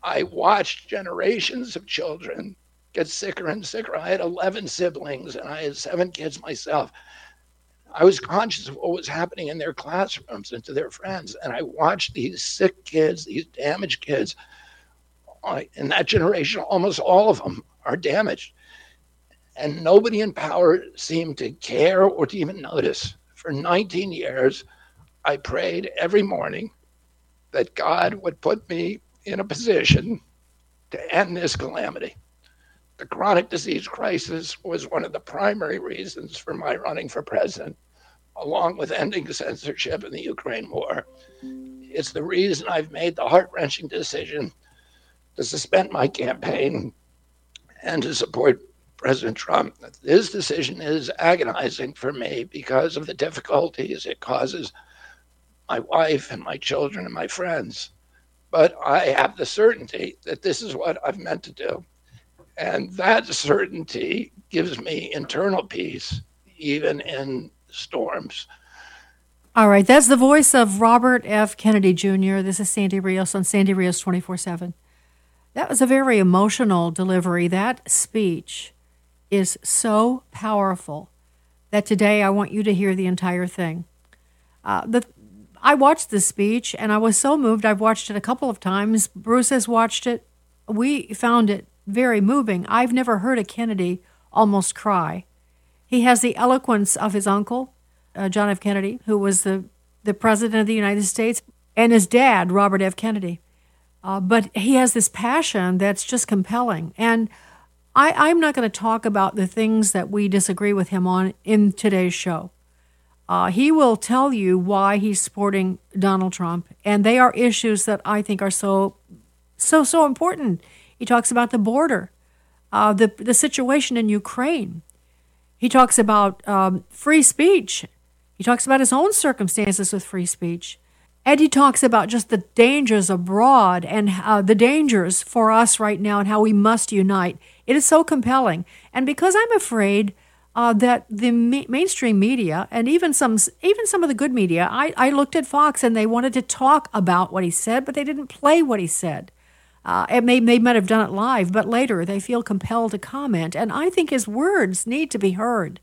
I watched generations of children get sicker and sicker. I had 11 siblings and I had 7 kids myself. I was conscious of what was happening in their classrooms and to their friends. And I watched these sick kids, these damaged kids. In that generation, almost all of them are damaged. And nobody in power seemed to care or to even notice. For 19 years, I prayed every morning that God would put me in a position to end this calamity. The chronic disease crisis was one of the primary reasons for my running for president, along with ending censorship in the Ukraine war. It's the reason I've made the heart-wrenching decision to suspend my campaign and to support President Trump. This decision is agonizing for me because of the difficulties it causes my wife and my children and my friends. But I have the certainty that this is what I've meant to do. And that certainty gives me internal peace, even in storms. All right, that's the voice of Robert F. Kennedy Jr. This is Sandy Rios on Sandy Rios 24/7. That was a very emotional delivery. That speech is so powerful that today I want you to hear the entire thing. I watched the speech and I was so moved. I've watched it a couple of times. Bruce has watched it. We found it very moving. I've never heard a Kennedy almost cry. He has the eloquence of his uncle, John F. Kennedy, who was the president of the United States, and his dad, Robert F. Kennedy. But he has this passion that's just compelling. And I'm not going to talk about the things that we disagree with him on in today's show. He will tell you why he's supporting Donald Trump, and they are issues that I think are so important. He talks about the border, the situation in Ukraine. He talks about free speech. He talks about his own circumstances with free speech. And he talks about just the dangers abroad and the dangers for us right now and how we must unite. It is so compelling. And because I'm afraid that the mainstream media and even some of the good media, I looked at Fox and they wanted to talk about what he said, but they didn't play what he said. They might have done it live, but later they feel compelled to comment. And I think his words need to be heard.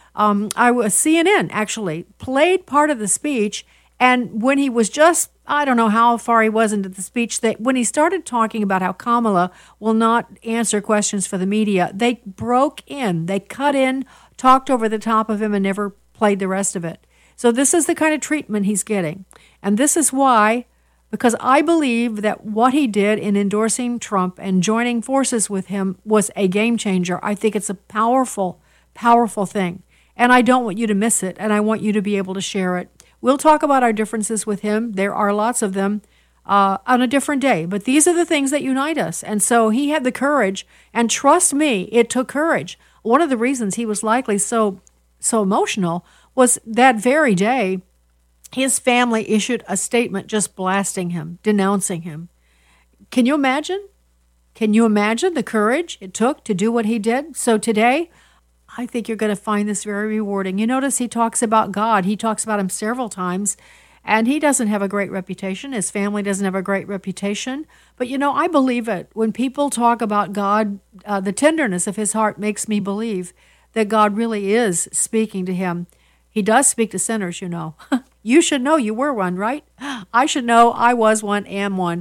CNN actually played part of the speech, and when he was just, I don't know how far he was into the speech, that when he started talking about how Kamala will not answer questions for the media, they broke in, they cut in, talked over the top of him, and never played the rest of it. So this is the kind of treatment he's getting. And this is why, because I believe that what he did in endorsing Trump and joining forces with him was a game changer. I think it's a powerful, powerful thing. And I don't want you to miss it, and I want you to be able to share it. We'll talk about our differences with him. There are lots of them on a different day. But these are the things that unite us. And so he had the courage, and trust me, it took courage. One of the reasons he was likely so emotional was that very day, his family issued a statement just blasting him, denouncing him. Can you imagine? Can you imagine the courage it took to do what he did? So today, I think you're going to find this very rewarding. You notice he talks about God. He talks about him several times, and he doesn't have a great reputation. His family doesn't have a great reputation. But, I believe it. When people talk about God, the tenderness of his heart makes me believe that God really is speaking to him. He does speak to sinners, You should know you were one, right? I should know I was one, am one.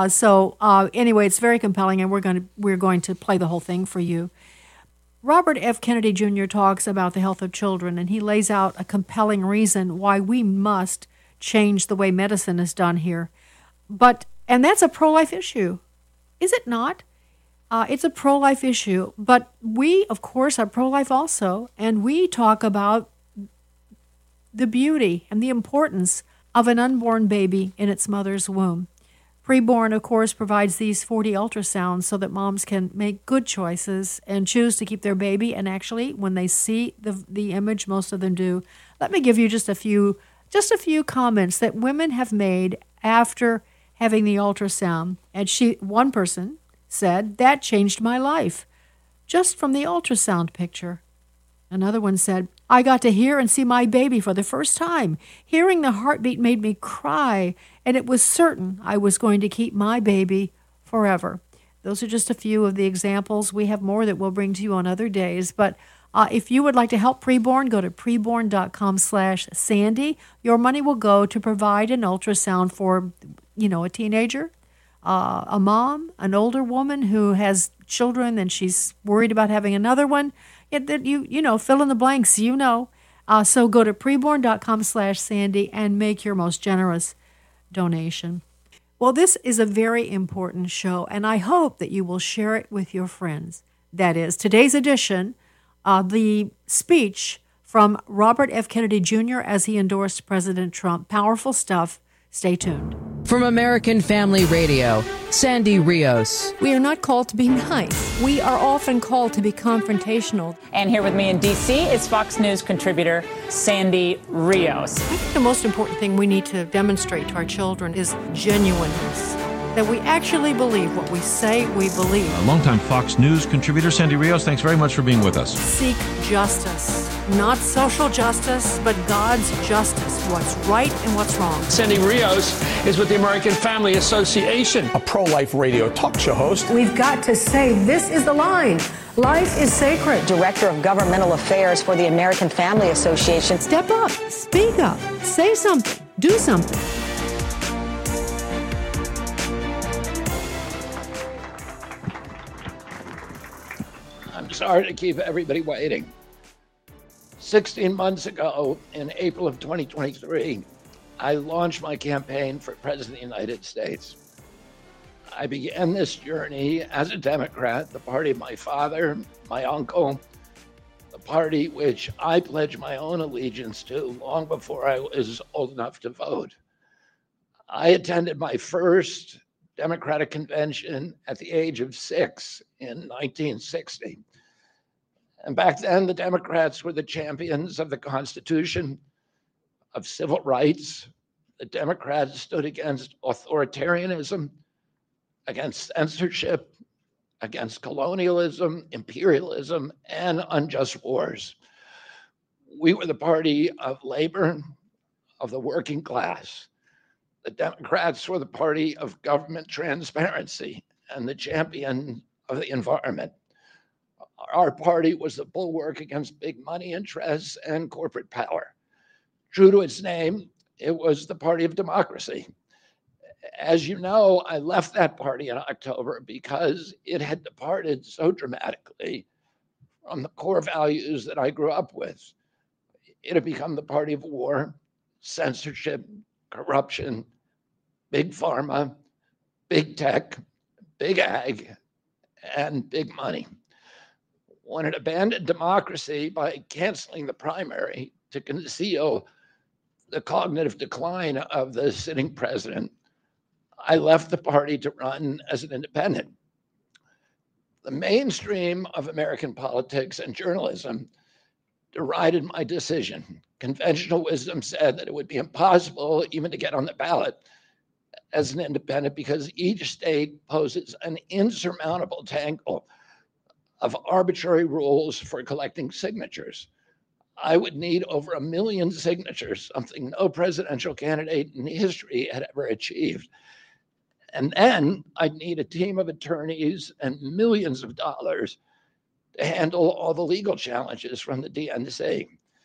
Anyway, it's very compelling, and we're going to play the whole thing for you. Robert F. Kennedy Jr. talks about the health of children, and he lays out a compelling reason why we must change the way medicine is done here. And that's a pro-life issue, is it not? It's a pro-life issue, but we, of course, are pro-life also, and we talk about the beauty and the importance of an unborn baby in its mother's womb. Preborn, of course, provides these 40 ultrasounds so that moms can make good choices and choose to keep their baby. And actually, when they see the image, most of them do. Let me give you just a few comments that women have made after having the ultrasound. And one person said, "That changed my life, just from the ultrasound picture." Another one said, "I got to hear and see my baby for the first time. Hearing the heartbeat made me cry, and it was certain I was going to keep my baby forever. Those are just a few of the examples. We have more that we'll bring to you on other days. But if you would like to help Preborn, go to preborn.com/Sandy. Your money will go to provide an ultrasound for, a teenager, a mom, an older woman who has children and she's worried about having another one. Fill in the blanks, So go to preborn.com/Sandy and make your most generous donation. Well, this is a very important show, and I hope that you will share it with your friends. That is, today's edition, the speech from Robert F. Kennedy Jr. as he endorsed President Trump. Powerful stuff. Stay tuned. From American Family Radio, Sandy Rios. We are not called to be nice. We are often called to be confrontational. And here with me in D.C. is Fox News contributor Sandy Rios. I think the most important thing we need to demonstrate to our children is genuineness. That we actually believe what we say we believe. A longtime Fox News contributor, Sandy Rios, thanks very much for being with us. Seek justice. Not social justice, but God's justice. What's right and what's wrong. Sandy Rios is with the American Family Association, a pro-life radio talk show host. We've got to say this is the line. Life is sacred. Director of Governmental Affairs for the American Family Association. Step up. Speak up. Say something. Do something. I'm sorry to keep everybody waiting. 16 months ago, in April of 2023, I launched my campaign for President of the United States. I began this journey as a Democrat, the party of my father, my uncle, the party which I pledged my own allegiance to long before I was old enough to vote. I attended my first Democratic convention at the age of 6 in 1960. And back then, the Democrats were the champions of the Constitution, of civil rights. The Democrats stood against authoritarianism, against censorship, against colonialism, imperialism, and unjust wars. We were the party of labor, of the working class. The Democrats were the party of government transparency and the champion of the environment. Our party was the bulwark against big money interests and corporate power. True to its name, it was the party of democracy. As you know, I left that party in October because it had departed so dramatically from the core values that I grew up with. It had become the party of war, censorship, corruption, big pharma, big tech, big ag, and big money. When it abandoned democracy by canceling the primary to conceal the cognitive decline of the sitting president, I left the party to run as an independent. The mainstream of American politics and journalism derided my decision. Conventional wisdom said that it would be impossible even to get on the ballot as an independent because each state poses an insurmountable tangle of arbitrary rules for collecting signatures. I would need over 1 million signatures, something no presidential candidate in history had ever achieved. And then I'd need a team of attorneys and millions of dollars to handle all the legal challenges from the DNC.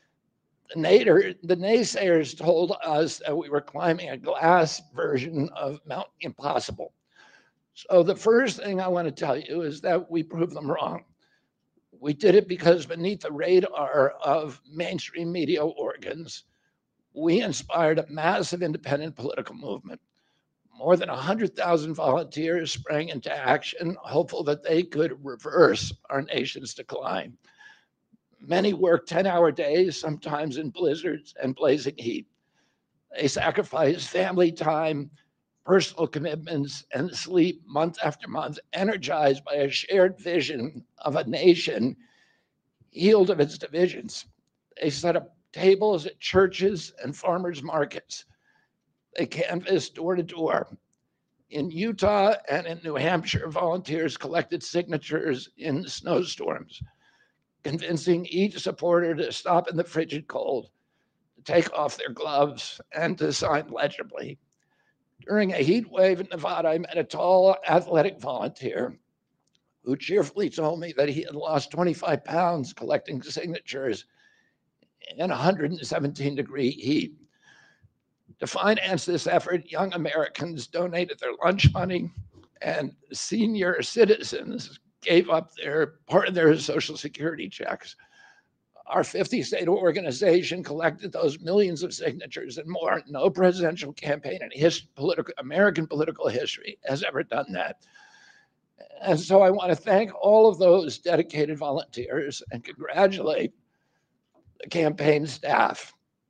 The naysayers told us that we were climbing a glass version of Mount Impossible. So the first thing I want to tell you is that we proved them wrong. We did it because beneath the radar of mainstream media organs, we inspired a massive independent political movement. More than 100,000 volunteers sprang into action, hopeful that they could reverse our nation's decline. Many worked 10-hour days, sometimes in blizzards and blazing heat. They sacrificed family time, personal commitments, and sleep month after month, energized by a shared vision of a nation healed of its divisions. They set up tables at churches and farmers markets. They canvassed door to door. In Utah and in New Hampshire, volunteers collected signatures in snowstorms, convincing each supporter to stop in the frigid cold, to take off their gloves, and to sign legibly. During a heat wave in Nevada, I met a tall, athletic volunteer who cheerfully told me that he had lost 25 pounds collecting signatures in 117-degree heat. To finance this effort, young Americans donated their lunch money, and senior citizens gave up part of their Social Security checks. Our 50-state organization collected those millions of signatures and more. No presidential campaign in American political history has ever done that. And so I want to thank all of those dedicated volunteers and congratulate the campaign staff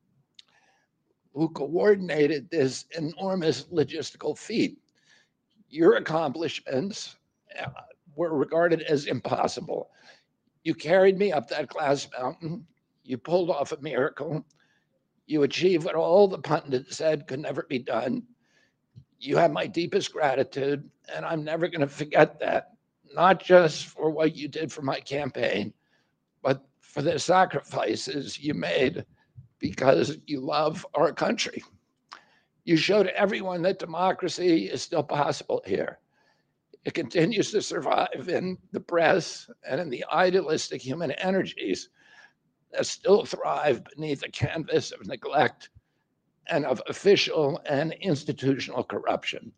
who coordinated this enormous logistical feat. Your accomplishments were regarded as impossible. You carried me up that glass mountain. You pulled off a miracle. You achieved what all the pundits said could never be done. You have my deepest gratitude, and I'm never going to forget that, not just for what you did for my campaign, but for the sacrifices you made because you love our country. You showed everyone that democracy is still possible here. It continues to survive in the press and in the idealistic human energies that still thrive beneath a canvas of neglect and of official and institutional corruption.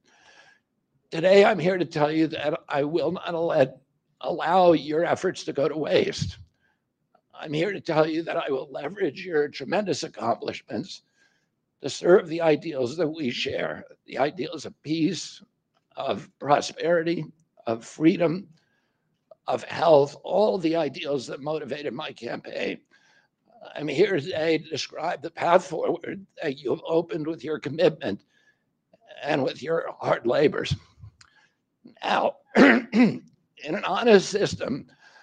Today, I'm here to tell you that I will not allow your efforts to go to waste. I'm here to tell you that I will leverage your tremendous accomplishments to serve the ideals that we share, the ideals of peace, of prosperity, of freedom, of health, all the ideals that motivated my campaign. I'm here today to describe the path forward that you have opened with your commitment and with your hard labors. Now, in an honest system,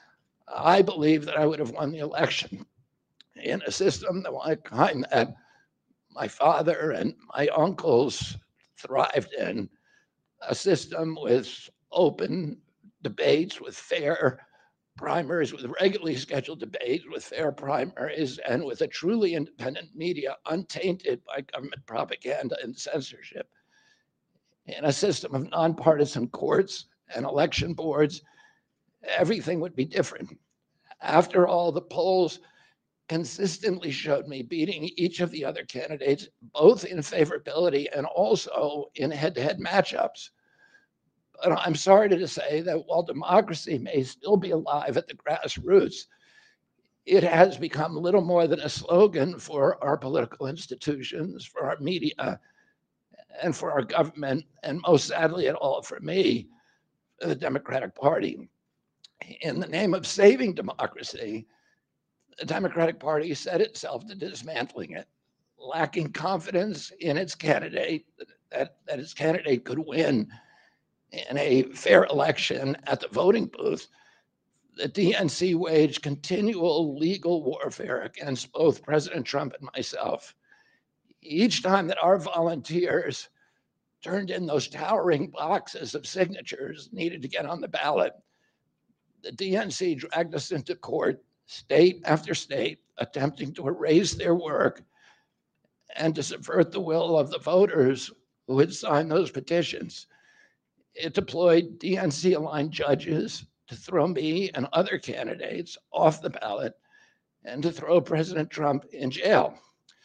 I believe that I would have won the election. In a system the kind that my father and my uncles thrived in, a system with open debates, with fair primaries, with regularly scheduled debates, with fair primaries, and with a truly independent media untainted by government propaganda and censorship. In a system of nonpartisan courts and election boards, everything would be different. After all, the polls consistently showed me beating each of the other candidates, both in favorability and also in head-to-head matchups. But I'm sorry to say that while democracy may still be alive at the grassroots, it has become little more than a slogan for our political institutions, for our media, and for our government, and most sadly at all for me, the Democratic Party. In the name of saving democracy, the Democratic Party set itself to dismantling it, lacking confidence in its candidate, that its candidate could win in a fair election at the voting booth. The DNC waged continual legal warfare against both President Trump and myself. Each time that our volunteers turned in those towering boxes of signatures needed to get on the ballot, the DNC dragged us into court, state after state, attempting to erase their work and to subvert the will of the voters who had signed those petitions. It deployed DNC-aligned judges to throw me and other candidates off the ballot and to throw President Trump in jail.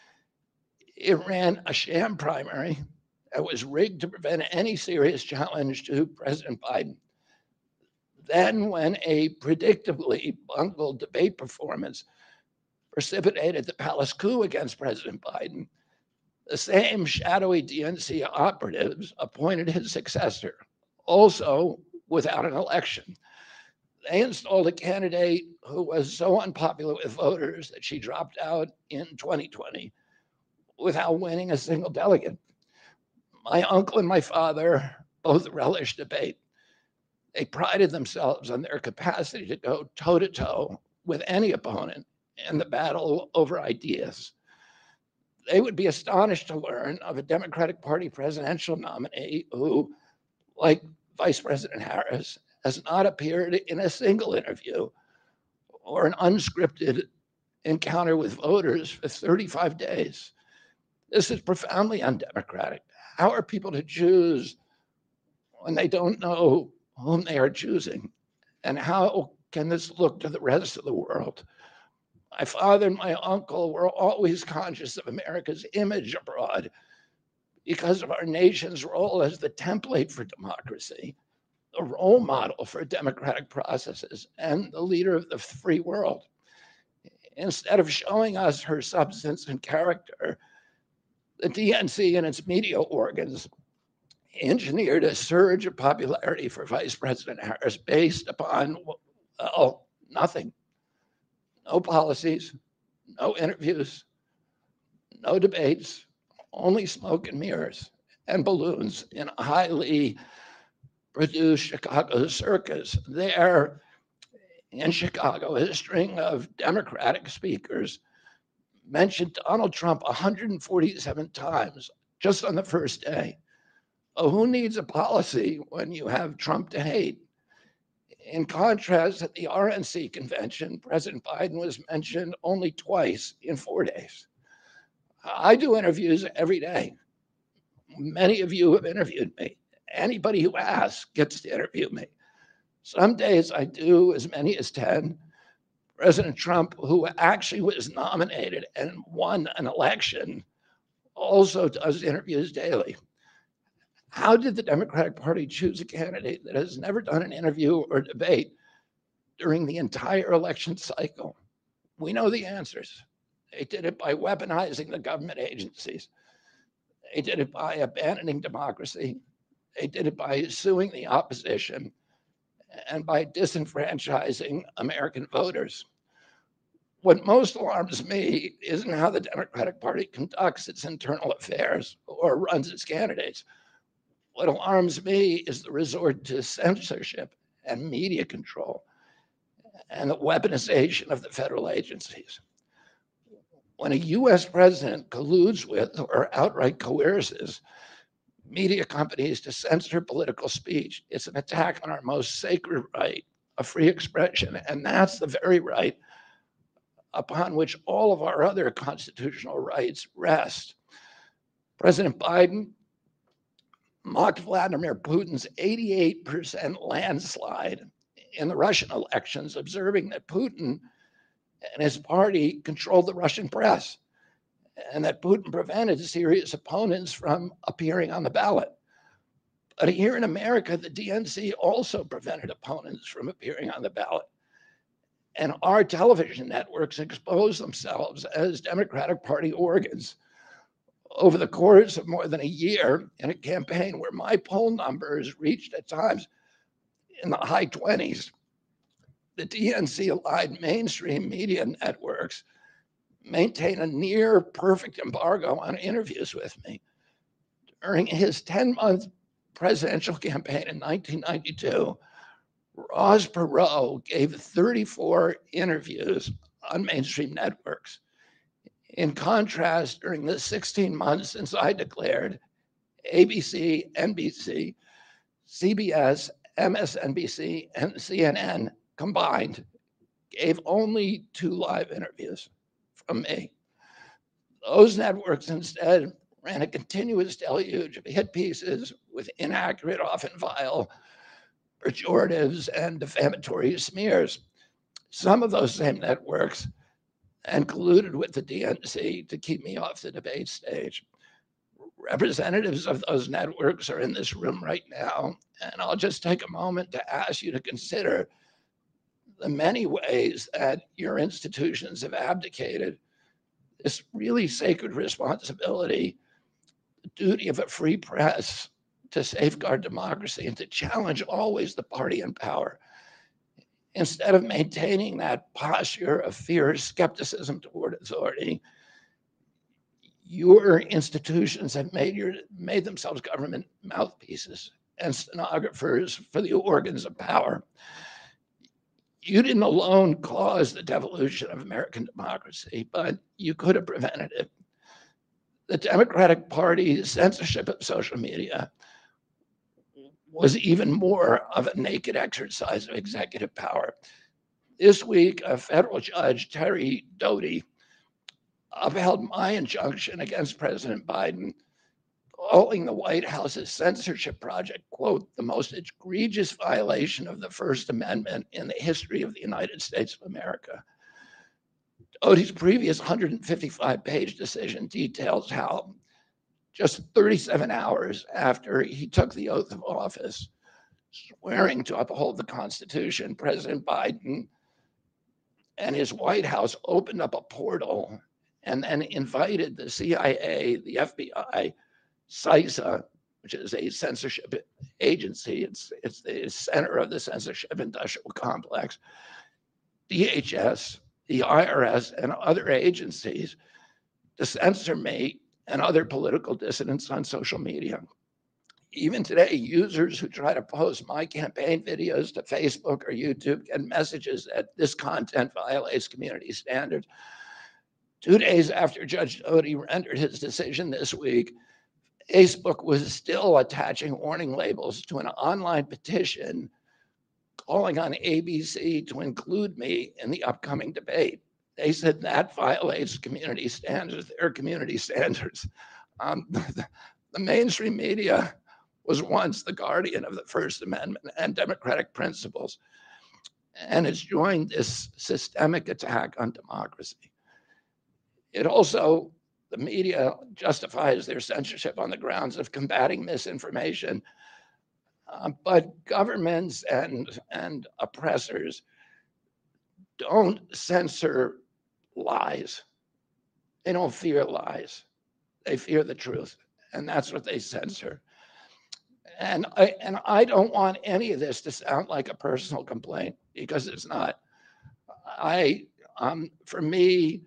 It ran a sham primary that was rigged to prevent any serious challenge to President Biden. Then, when a predictably bungled debate performance precipitated the palace coup against President Biden, the same shadowy DNC operatives appointed his successor, also without an election. They installed a candidate who was so unpopular with voters that she dropped out in 2020 without winning a single delegate. My uncle and my father both relished debate. They prided themselves on their capacity to go toe-to-toe with any opponent in the battle over ideas. They would be astonished to learn of a Democratic Party presidential nominee who, like Vice President Harris, has not appeared in a single interview or an unscripted encounter with voters for 35 days. This is profoundly undemocratic. How are people to choose when they don't know whom they are choosing? And how can this look to the rest of the world? My father and my uncle were always conscious of America's image abroad because of our nation's role as the template for democracy, the role model for democratic processes, and the leader of the free world. Instead of showing us her substance and character, the DNC and its media organs engineered a surge of popularity for Vice President Harris based upon, well, nothing. No policies, no interviews, no debates, only smoke and mirrors and balloons in a highly produced Chicago circus. There in Chicago, a string of Democratic speakers mentioned Donald Trump 147 times just on the first day. Oh, who needs a policy when you have Trump to hate? In contrast, at the RNC convention, President Biden was mentioned only twice in 4 days. I do interviews every day. Many of you have interviewed me. Anybody who asks gets to interview me. Some days I do as many as 10. President Trump, who actually was nominated and won an election, also does interviews daily. How did the Democratic Party choose a candidate that has never done an interview or debate during the entire election cycle? We know the answers. They did it by weaponizing the government agencies. They did it by abandoning democracy. They did it by suing the opposition and by disenfranchising American voters. What most alarms me isn't how the Democratic Party conducts its internal affairs or runs its candidates. What alarms me is the resort to censorship and media control and the weaponization of the federal agencies. When a US president colludes with or outright coerces media companies to censor political speech, it's an attack on our most sacred right of free expression. And that's the very right upon which all of our other constitutional rights rest. President Biden mocked Vladimir Putin's 88% landslide in the Russian elections, observing that Putin and his party controlled the Russian press and that Putin prevented serious opponents from appearing on the ballot. But here in America, the DNC also prevented opponents from appearing on the ballot. And our television networks exposed themselves as Democratic Party organs over the course of more than a year in a campaign where my poll numbers reached at times in the high 20s. The DNC-aligned mainstream media networks maintain a near perfect embargo on interviews with me. During his 10-month presidential campaign in 1992, Ross Perot gave 34 interviews on mainstream networks. In contrast, during the 16 months since I declared, ABC, NBC, CBS, MSNBC, and CNN combined gave only 2 live interviews from me. Those networks instead ran a continuous deluge of hit pieces with inaccurate, often vile, pejoratives and defamatory smears. Some of those same networks and colluded with the DNC to keep me off the debate stage. Representatives of those networks are in this room right now, and I'll just take a moment to ask you to consider the many ways that your institutions have abdicated this really sacred responsibility, the duty of a free press to safeguard democracy and to challenge always the party in power. Instead of maintaining that posture of fear, skepticism toward authority, your institutions have made themselves government mouthpieces and stenographers for the organs of power. You didn't alone cause the devolution of American democracy, but you could have prevented it. The Democratic Party's censorship of social media was even more of a naked exercise of executive power. This week, a federal judge, Terry Doughty, upheld my injunction against President Biden calling the White House's censorship project, quote, the most egregious violation of the First Amendment in the history of the United States of America. Doty's previous 155-page decision details how just 37 hours after he took the oath of office, swearing to uphold the Constitution, President Biden and his White House opened up a portal and then invited the CIA, the FBI, CISA, which is a censorship agency, it's the center of the censorship industrial complex, DHS, the IRS, and other agencies to censor me and other political dissidents on social media. Even today, users who try to post my campaign videos to Facebook or YouTube get messages that this content violates community standards. 2 days after Judge Doty rendered his decision this week, Facebook was still attaching warning labels to an online petition calling on ABC to include me in the upcoming debate. They said that violates community standards, their community standards. The mainstream media was once the guardian of the First Amendment and democratic principles, and it's joined this systemic attack on democracy. It also, the media justifies their censorship on the grounds of combating misinformation, but governments and oppressors don't censor lies. They don't fear lies. They fear the truth, and that's what they censor. And I don't want any of this to sound like a personal complaint, because it's not. For me,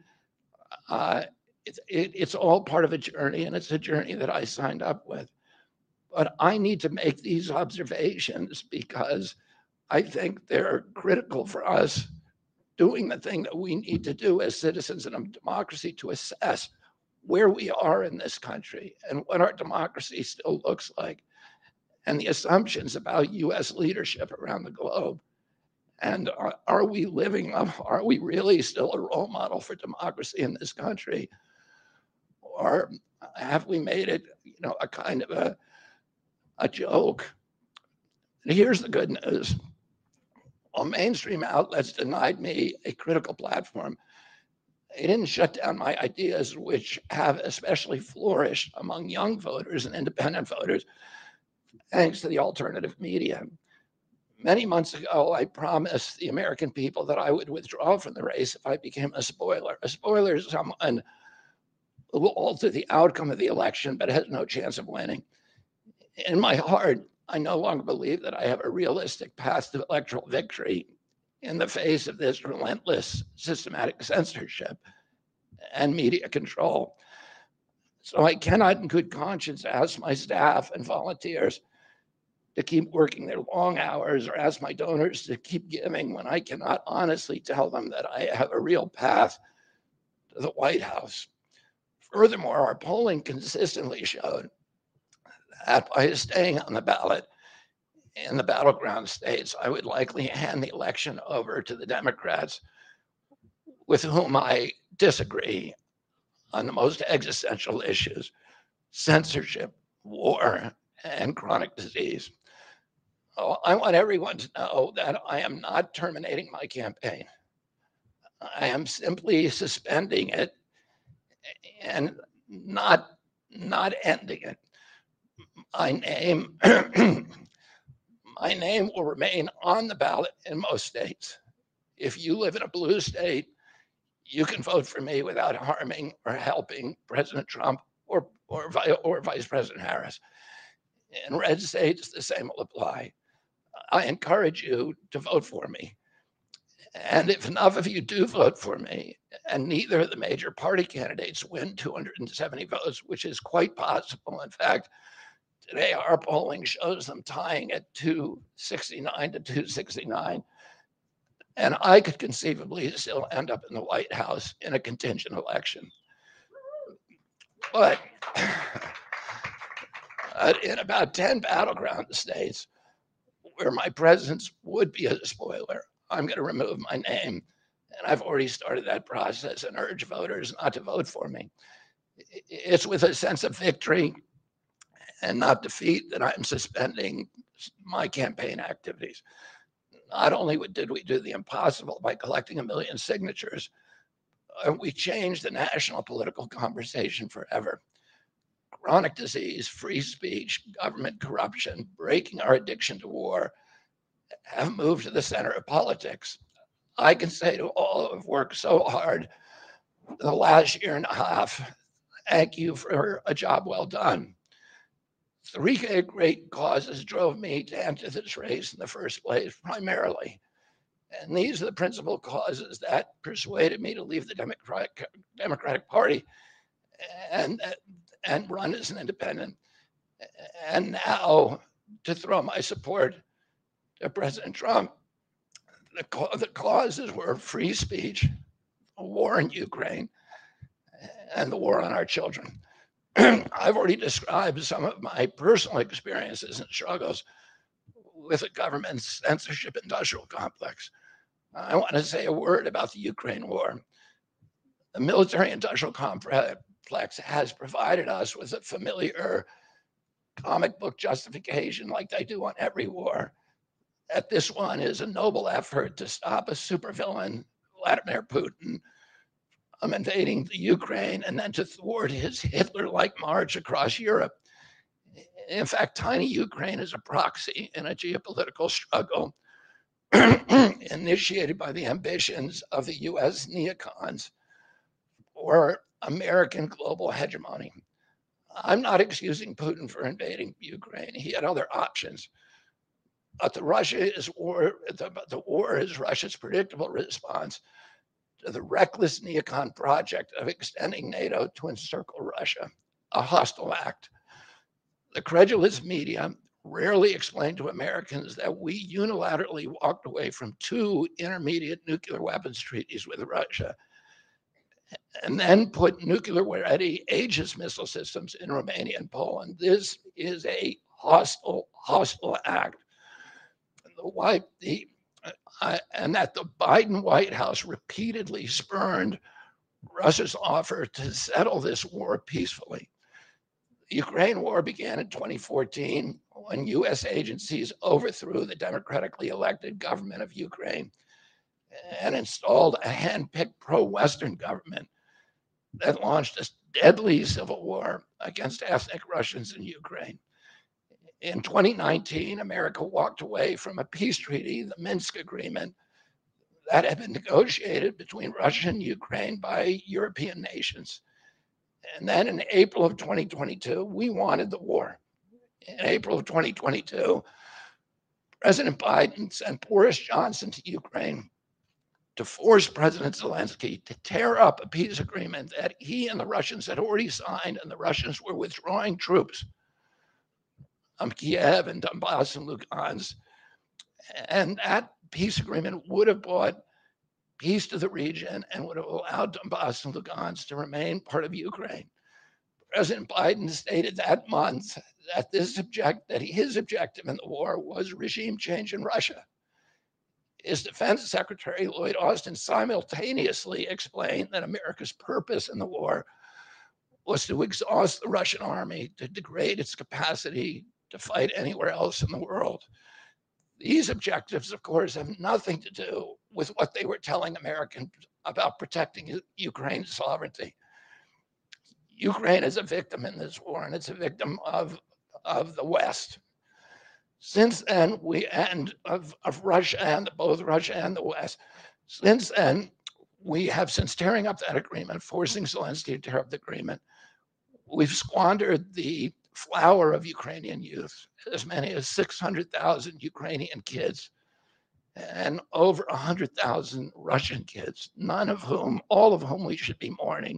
it's all part of a journey, and it's a journey that I signed up with. But I need to make these observations because I think they're critical for us doing the thing that we need to do as citizens in a democracy to assess where we are in this country and what our democracy still looks like, and the assumptions about U.S. leadership around the globe. And are we living up? Are we really still a role model for democracy in this country? Or have we made it, a kind of a joke? And here's the good news. While mainstream outlets denied me a critical platform, they didn't shut down my ideas, which have especially flourished among young voters and independent voters, thanks to the alternative media. Many months ago, I promised the American people that I would withdraw from the race if I became a spoiler. A spoiler is someone who will alter the outcome of the election but has no chance of winning. In my heart, I no longer believe that I have a realistic path to electoral victory in the face of this relentless systematic censorship and media control. So I cannot in good conscience ask my staff and volunteers to keep working their long hours or ask my donors to keep giving when I cannot honestly tell them that I have a real path to the White House. Furthermore, our polling consistently showed that by staying on the ballot in the battleground states, I would likely hand the election over to the Democrats, with whom I disagree on the most existential issues: censorship, war, and chronic disease. Oh, I want everyone to know that I am not terminating my campaign. I am simply suspending it and not ending it. My name will remain on the ballot in most states. If you live in a blue state, you can vote for me without harming or helping President Trump or Vice President Harris. In red states, the same will apply. I encourage you to vote for me. And if enough of you do vote for me, and neither of the major party candidates win 270 votes, which is quite possible. In fact, today our polling shows them tying at 269 to 269. And I could conceivably still end up in the White House in a contingent election. But in about 10 battleground states where my presence would be a spoiler, I'm going to remove my name. And I've already started that process and urge voters not to vote for me. It's with a sense of victory and not defeat, that I'm suspending my campaign activities. Not only did we do the impossible by collecting 1 million signatures, we changed the national political conversation forever. Chronic disease, free speech, government corruption, breaking our addiction to war have moved to the center of politics. I can say to all who have worked so hard the last year and a half, thank you for a job well done. 3 great causes drove me to enter this race in the first place, primarily. And these are the principal causes that persuaded me to leave the Democratic Party and run as an independent. And now to throw my support to President Trump. The causes were free speech, a war in Ukraine, and the war on our children. I've already described some of my personal experiences and struggles with the government's censorship industrial complex. I want to say a word about the Ukraine war. The military industrial complex has provided us with a familiar comic book justification, like they do on every war, that this one is a noble effort to stop a supervillain, Vladimir Putin, invading the Ukraine and then to thwart his Hitler-like march across Europe. In fact, tiny Ukraine is a proxy in a geopolitical struggle initiated by the ambitions of the US neocons for American global hegemony. I'm not excusing Putin for invading Ukraine. He had other options. But the war is Russia's predictable response to the reckless neocon project of extending NATO to encircle Russia, a hostile act. The credulous media rarely explain to Americans that we unilaterally walked away from 2 intermediate nuclear weapons treaties with Russia and then put nuclear-ready Aegis missile systems in Romania and Poland. This is a hostile act. And that the Biden White House repeatedly spurned Russia's offer to settle this war peacefully. The Ukraine war began in 2014 when US agencies overthrew the democratically elected government of Ukraine and installed a hand-picked pro-Western government that launched a deadly civil war against ethnic Russians in Ukraine. In 2019, America walked away from a peace treaty, the Minsk Agreement, that had been negotiated between Russia and Ukraine by European nations. And then in April of 2022, we wanted the war. In April of 2022, President Biden sent Boris Johnson to Ukraine to force President Zelensky to tear up a peace agreement that he and the Russians had already signed, and the Russians were withdrawing troops from Kiev and Donbass and Lugansk. And that peace agreement would have brought peace to the region and would have allowed Donbass and Lugansk to remain part of Ukraine. President Biden stated that month that his objective in the war was regime change in Russia. His Defense Secretary, Lloyd Austin, simultaneously explained that America's purpose in the war was to exhaust the Russian army, to degrade its capacity to fight anywhere else in the world. These objectives, of course, have nothing to do with what they were telling Americans about protecting Ukraine's sovereignty. Ukraine is a victim in this war, and it's a victim of the West. Since then, of Russia and both Russia and the West. Since then, we have, since tearing up that agreement, forcing Zelensky to tear up the agreement, we've squandered the flower of Ukrainian youth, as many as 600,000 Ukrainian kids and over 100,000 Russian kids, all of whom we should be mourning,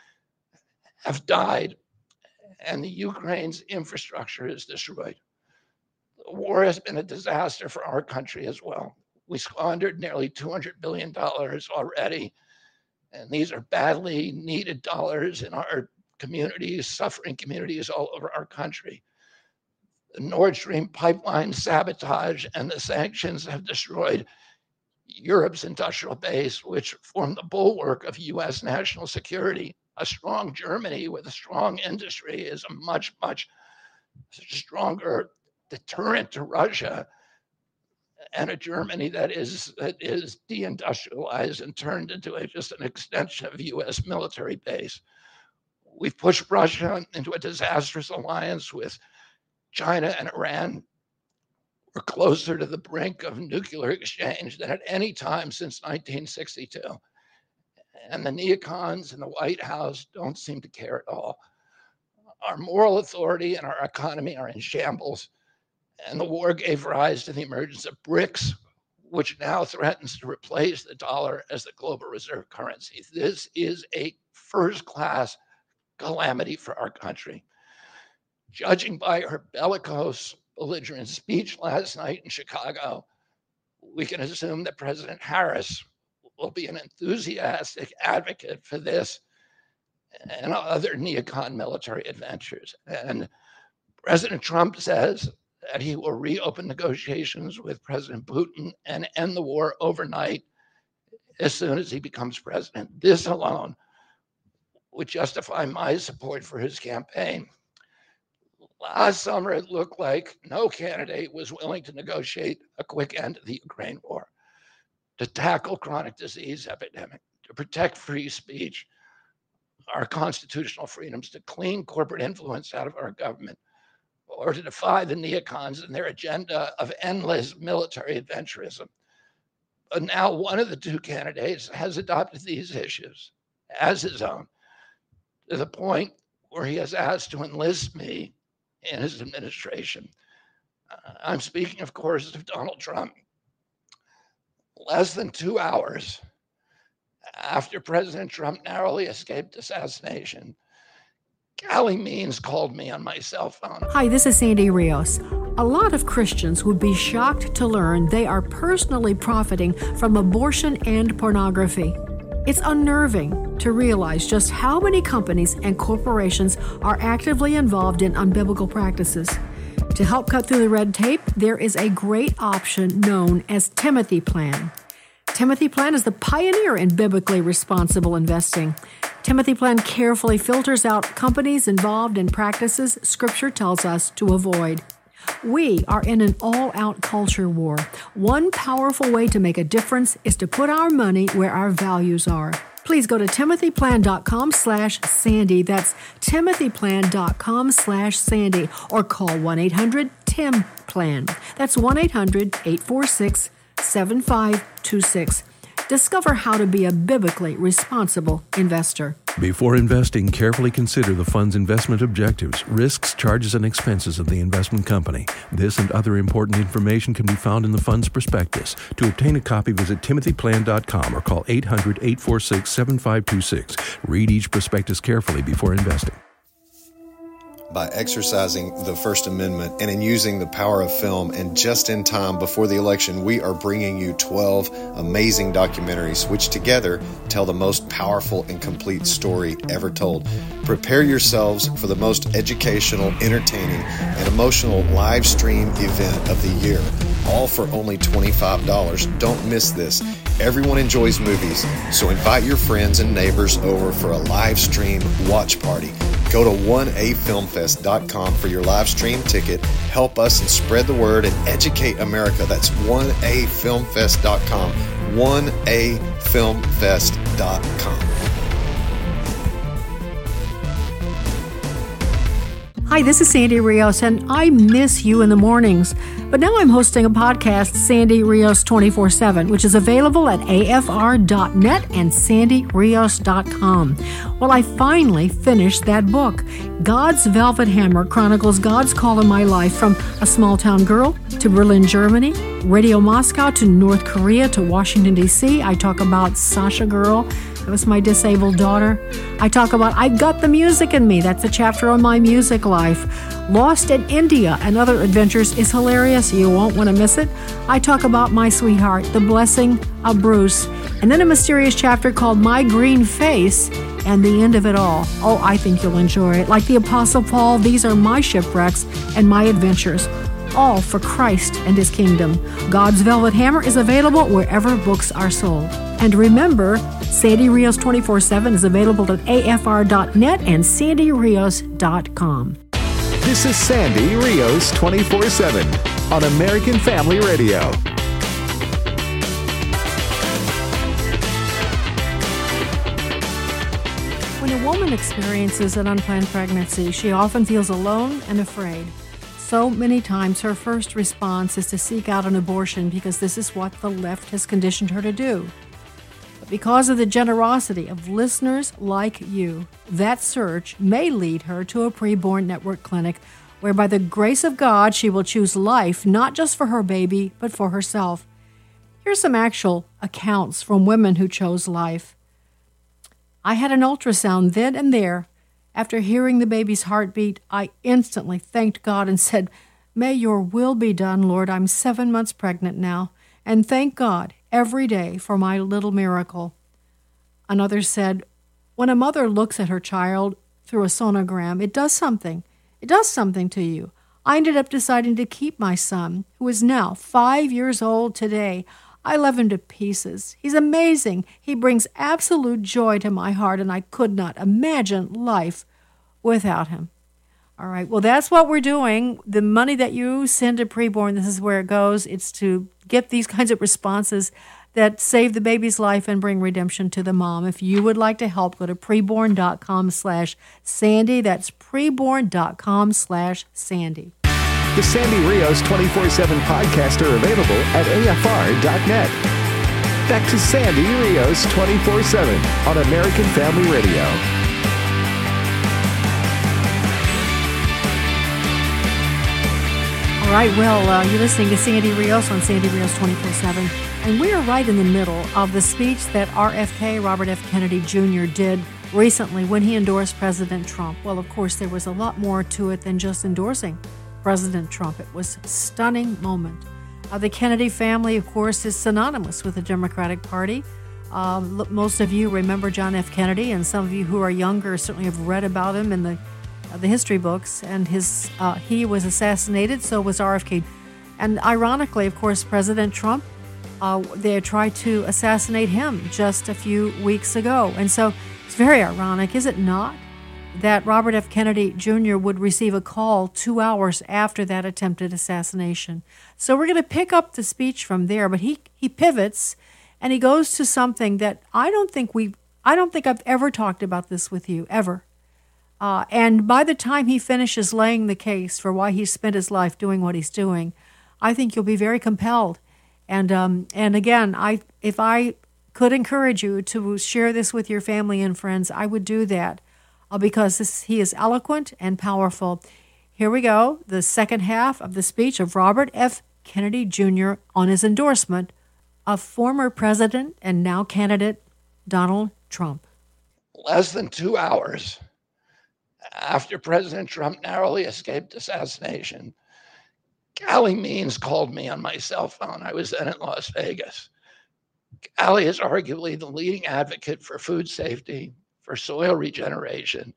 have died, and the Ukraine's infrastructure is destroyed. The war has been a disaster for our country as well. We squandered nearly $200 billion already, and these are badly needed dollars in our communities, suffering communities all over our country. The Nord Stream pipeline sabotage and the sanctions have destroyed Europe's industrial base, which formed the bulwark of US national security. A strong Germany with a strong industry is a much, much stronger deterrent to Russia, and a Germany that is deindustrialized and turned into just an extension of a U.S. military base. We've pushed Russia into a disastrous alliance with China and Iran. We're closer to the brink of nuclear exchange than at any time since 1962. And the neocons in the White House don't seem to care at all. Our moral authority and our economy are in shambles. And the war gave rise to the emergence of BRICS, which now threatens to replace the dollar as the global reserve currency. This is a first-class calamity for our country. Judging by her bellicose, belligerent speech last night in Chicago, we can assume that President Harris will be an enthusiastic advocate for this and other neocon military adventures. And President Trump says that he will reopen negotiations with President Putin and end the war overnight as soon as he becomes president. This alone would justify my support for his campaign. Last summer, it looked like no candidate was willing to negotiate a quick end to the Ukraine war, to tackle chronic disease epidemic, to protect free speech, our constitutional freedoms, to clean corporate influence out of our government, or to defy the neocons and their agenda of endless military adventurism. But now one of the two candidates has adopted these issues as his own, to the point where he has asked to enlist me in his administration. I'm speaking, of course, of Donald Trump. Less than 2 hours after President Trump narrowly escaped assassination, Callie Means called me on my cell phone. Hi, this is Sandy Rios. A lot of Christians would be shocked to learn they are personally profiting from abortion and pornography. It's unnerving to realize just how many companies and corporations are actively involved in unbiblical practices. To help cut through the red tape, there is a great option known as Timothy Plan. Timothy Plan is the pioneer in biblically responsible investing. Timothy Plan carefully filters out companies involved in practices Scripture tells us to avoid. We are in an all-out culture war. One powerful way to make a difference is to put our money where our values are. Please go to timothyplan.com/Sandy. That's timothyplan.com/Sandy, or call 1-800-TIM-PLAN. That's 1-800-846-7526. Discover how to be a biblically responsible investor. Before investing, carefully consider the fund's investment objectives, risks, charges, and expenses of the investment company. This and other important information can be found in the fund's prospectus. To obtain a copy, visit timothyplan.com or call 800-846-7526. Read each prospectus carefully before investing. By exercising the First Amendment and in using the power of film, and just in time before the election, we are bringing you 12 amazing documentaries which together tell the most powerful and complete story ever told. Prepare yourselves for the most educational, entertaining, and emotional live stream event of the year, all for only $25. Don't miss this. Everyone enjoys movies, so invite your friends and neighbors over for a live stream watch party. Go to 1afilmfest.com for your live stream ticket. Help us and spread the word and educate America. That's 1afilmfest.com. 1afilmfest.com. Hi, this is Sandy Rios, and I miss you in the mornings. But now I'm hosting a podcast, Sandy Rios 24/7, which is available at afr.net and sandyrios.com. Well, I finally finished that book. God's Velvet Hammer chronicles God's call in my life, from a small-town girl to Berlin, Germany, Radio Moscow to North Korea to Washington, D.C. I talk about Sasha Girl. That was my disabled daughter. I talk about I Got the Music in Me. That's a chapter on my music life. Lost in India and Other Adventures is hilarious. You won't want to miss it. I talk about my sweetheart, The Blessing of Bruce. And then a mysterious chapter called My Green Face and the End of It All. Oh, I think you'll enjoy it. Like the Apostle Paul, these are my shipwrecks and my adventures, all for Christ and His kingdom. God's Velvet Hammer is available wherever books are sold. And remember, Sandy Rios 24/7 is available at afr.net and sandyrios.com. This is Sandy Rios 24/7 on American Family Radio. When a woman experiences an unplanned pregnancy, she often feels alone and afraid. So many times her first response is to seek out an abortion because this is what the left has conditioned her to do. But because of the generosity of listeners like you, that search may lead her to a preborn network clinic where by the grace of God she will choose life not just for her baby but for herself. Here's some actual accounts from women who chose life. I had an ultrasound then and there. After hearing the baby's heartbeat, I instantly thanked God and said, "May your will be done, Lord. I'm 7 months pregnant now, and thank God every day for my little miracle." Another said, "When a mother looks at her child through a sonogram, it does something. It does something to you. I ended up deciding to keep my son, who is now 5 years old today. I love him to pieces. He's amazing. He brings absolute joy to my heart, and I could not imagine life without him." All right, well, that's what we're doing. The money that you send to Preborn, this is where it goes. It's to get these kinds of responses that save the baby's life and bring redemption to the mom. If you would like to help, go to preborn.com/Sandy. That's preborn.com/Sandy. The Sandy Rios 24/7 podcasts are available at AFR.net. Back to Sandy Rios 24/7 on American Family Radio. All right, well, you're listening to Sandy Rios on Sandy Rios 24/7, and we are right in the middle of the speech that RFK, Robert F. Kennedy Jr., did recently when he endorsed President Trump. Well, of course, there was a lot more to it than just endorsing President Trump. It was a stunning moment. The Kennedy family, of course, is synonymous with the Democratic Party. Most of you remember John F. Kennedy, and some of you who are younger certainly have read about him in the history books. And he was assassinated, so was RFK. And ironically, of course, President Trump, they tried to assassinate him just a few weeks ago. And so it's very ironic, is it not, that Robert F. Kennedy Jr. would receive a call 2 hours after that attempted assassination. So we're going to pick up the speech from there, but he pivots and he goes to something that I don't think I've ever talked about this with you, ever. And by the time he finishes laying the case for why he spent his life doing what he's doing, I think you'll be very compelled. And again, if I could encourage you to share this with your family and friends, I would do that. Because he is eloquent and powerful. Here we go, the second half of the speech of Robert F. Kennedy Jr. on his endorsement of former President and now candidate Donald Trump. Less than 2 hours after President Trump narrowly escaped assassination, Callie Means called me on my cell phone. I was then in Las Vegas. Callie is arguably the leading advocate for food safety, for soil regeneration,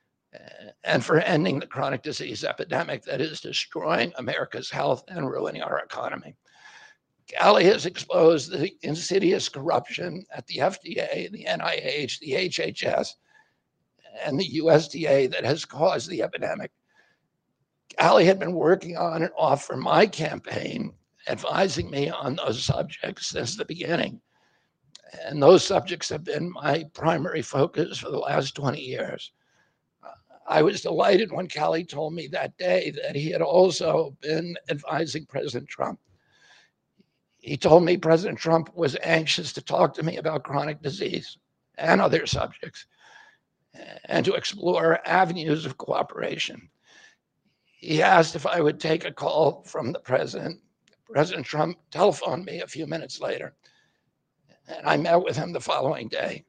and for ending the chronic disease epidemic that is destroying America's health and ruining our economy. Callie has exposed the insidious corruption at the FDA, the NIH, the HHS, and the USDA that has caused the epidemic. Callie had been working on and off for my campaign, advising me on those subjects since the beginning. And those subjects have been my primary focus for the last 20 years. I was delighted when Callie told me that day that he had also been advising President Trump. He told me President Trump was anxious to talk to me about chronic disease and other subjects and to explore avenues of cooperation. He asked if I would take a call from the president. President Trump telephoned me a few minutes later, and I met with him the following day.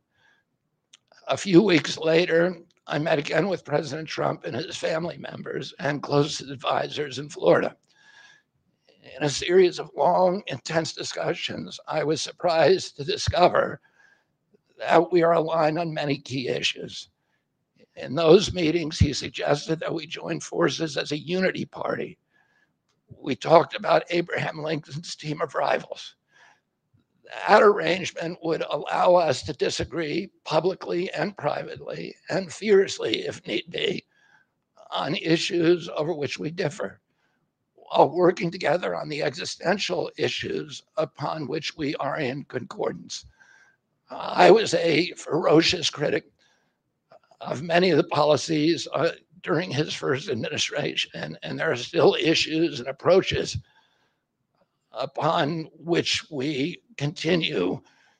A few weeks later, I met again with President Trump and his family members and closest advisors in Florida. In a series of long, intense discussions, I was surprised to discover that we are aligned on many key issues. In those meetings, he suggested that we join forces as a unity party. We talked about Abraham Lincoln's team of rivals. That arrangement would allow us to disagree publicly and privately and fiercely, if need be, on issues over which we differ, while working together on the existential issues upon which we are in concordance. I was a ferocious critic of many of the policies during his first administration, and there are still issues and approaches upon which we continue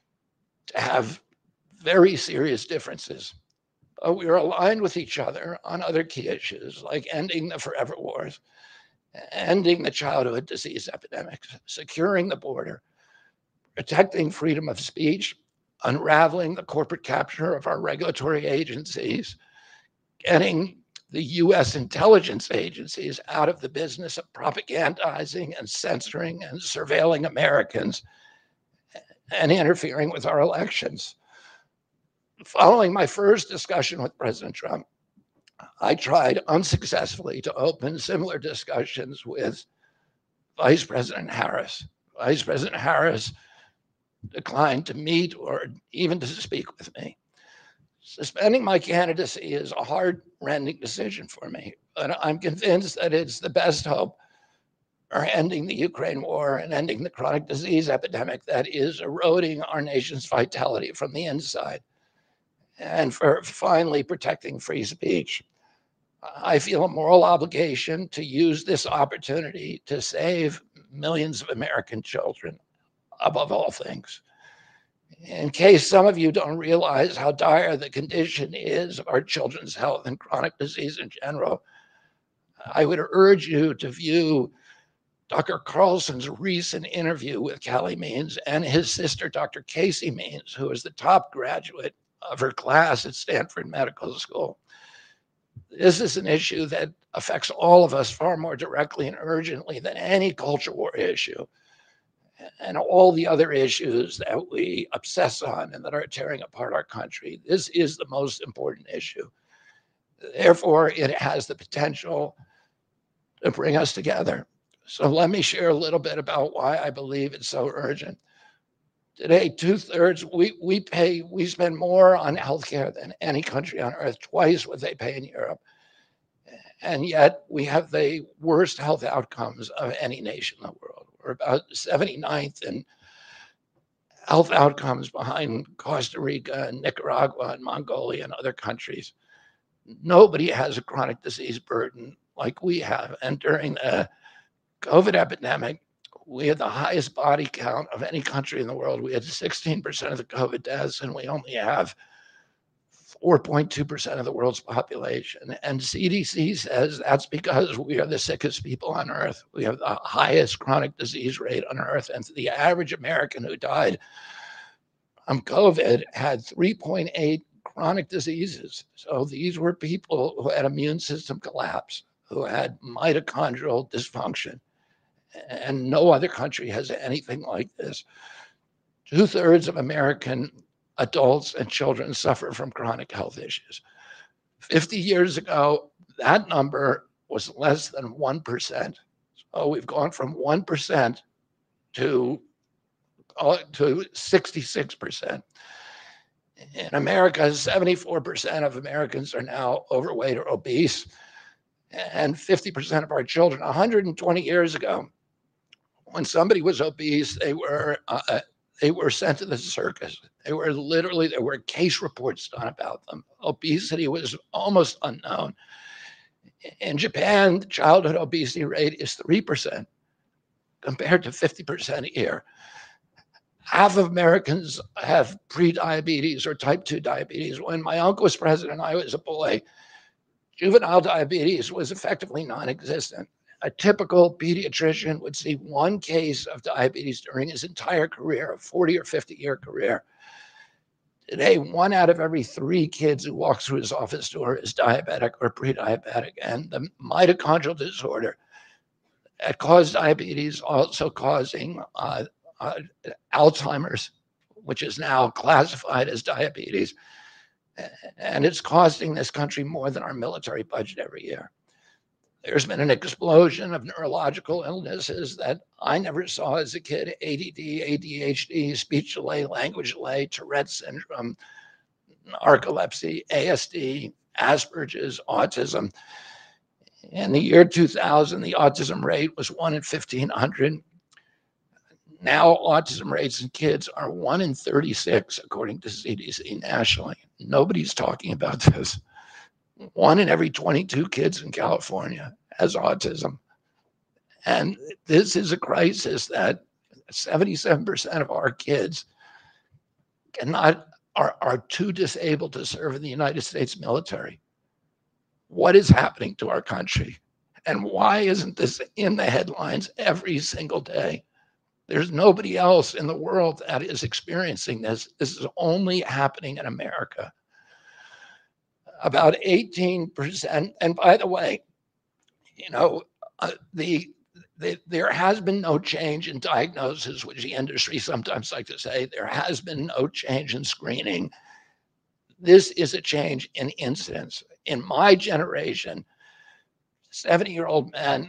to have very serious differences. But we are aligned with each other on other key issues like ending the forever wars, ending the childhood disease epidemics, securing the border, protecting freedom of speech, unraveling the corporate capture of our regulatory agencies, getting the U.S. intelligence agencies out of the business of propagandizing and censoring and surveilling Americans and interfering with our elections. Following my first discussion with President Trump, I tried unsuccessfully to open similar discussions with Vice President Harris. Vice President Harris declined to meet or even to speak with me. Suspending my candidacy is a heart-rending decision for me, but I'm convinced that it's the best hope for ending the Ukraine war and ending the chronic disease epidemic that is eroding our nation's vitality from the inside, and for finally protecting free speech. I feel a moral obligation to use this opportunity to save millions of American children, above all things. In case some of you don't realize how dire the condition is of our children's health and chronic disease in general, I would urge you to view Dr. Carlson's recent interview with Callie Means and his sister, Dr. Casey Means, who is the top graduate of her class at Stanford Medical School. This is an issue that affects all of us far more directly and urgently than any culture war issue and all the other issues that we obsess on and that are tearing apart our country. This is the most important issue. Therefore, it has the potential to bring us together. So let me share a little bit about why I believe it's so urgent. Today, 2/3, we spend more on healthcare than any country on earth, twice what they pay in Europe. And yet we have the worst health outcomes of any nation in the world. We're about 79th in health outcomes behind Costa Rica and Nicaragua and Mongolia and other countries. Nobody has a chronic disease burden like we have. And during the COVID epidemic, we had the highest body count of any country in the world. We had 16% of the COVID deaths, and we only have 4.2% of the world's population. And CDC says that's because we are the sickest people on earth. We have the highest chronic disease rate on earth. And the average American who died from COVID had 3.8 chronic diseases. So these were people who had immune system collapse, who had mitochondrial dysfunction. And no other country has anything like this. 2/3 of American adults and children suffer from chronic health issues. 50 years ago, that number was less than 1%. So we've gone from 1% to 66%. In America, 74% of Americans are now overweight or obese, and 50% of our children. 120 years ago, when somebody was obese, they were sent to the circus. There were case reports done about them. Obesity was almost unknown. In Japan, the childhood obesity rate is 3% compared to 50% here. Half of Americans have prediabetes or type 2 diabetes. When my uncle was president, I was a boy, juvenile diabetes was effectively non-existent. A typical pediatrician would see one case of diabetes during his entire career, a 40 or 50-year career. Today, 1 out of every 3 kids who walks through his office door is diabetic or pre-diabetic. And the mitochondrial disorder that caused diabetes also causing Alzheimer's, which is now classified as diabetes. And it's costing this country more than our military budget every year. There's been an explosion of neurological illnesses that I never saw as a kid: ADD, ADHD, speech delay, language delay, Tourette's syndrome, narcolepsy, ASD, Asperger's, autism. In the year 2000, the autism rate was 1 in 1,500. Now, autism rates in kids are 1 in 36, according to CDC nationally. Nobody's talking about this. 1 in every 22 kids in California has autism. And this is a crisis that 77% of our kids are too disabled to serve in the United States military. What is happening to our country? And why isn't this in the headlines every single day? There's nobody else in the world that is experiencing this. This is only happening in America. About 18%, and by the way, there has been no change in diagnosis, which the industry sometimes like to say. There has been no change in screening. This is a change in incidence. In my generation, 70-year-old men,